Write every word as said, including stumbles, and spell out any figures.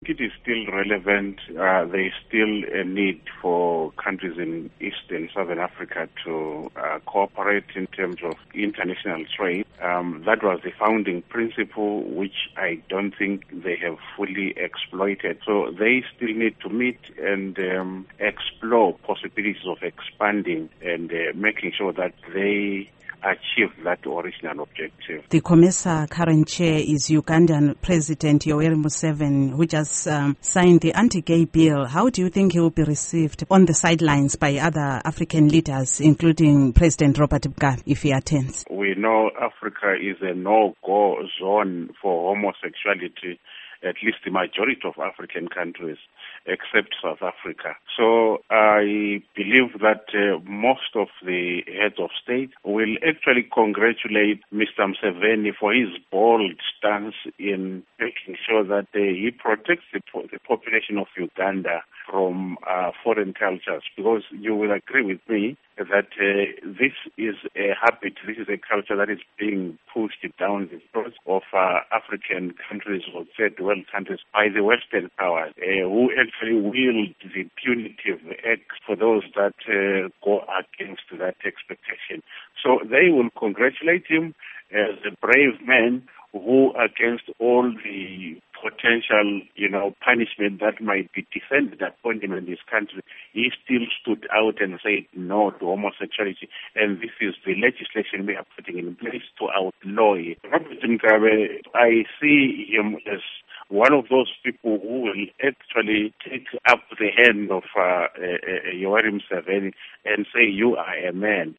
it is still relevant. Uh, there is still a need for countries in East and Southern Africa to uh, cooperate in terms of international trade. Um, that was the founding principle, which I don't think they have fully exploited. So they still need to meet and um, explore possibilities of expanding and uh, making sure that they achieve that original objective. The COMESA current chair is Ugandan President Yoweri Museveni, who just um, signed the anti-gay bill. How do you think he will be received on the sidelines by other African leaders, including President Robert Mugabe, if he attends? We know Africa is a no-go zone for homosexuality, at least the majority of African countries, except South Africa. So I believe that uh, most of the heads of state will actually congratulate Mister Museveni for his bold stance in making sure that uh, he protects the, po- the population of Uganda from uh, foreign cultures, because you will agree with me that uh, this is a habit, this is a culture that is being pushed down the throats of uh, African countries or third world countries by the Western powers, uh, who actually wield the punitive acts for those that uh, go against that expectation. So they will congratulate him as a brave man who, against all the potential, you know, punishment that might be defended upon him in this country, he still stood out and said no to homosexuality. And this is the legislation we are putting in place to outlaw it. Robert Mugabe, I see him as one of those people who will actually take up the hand of uh, uh, uh, Yoweri Museveni and say, you are a man.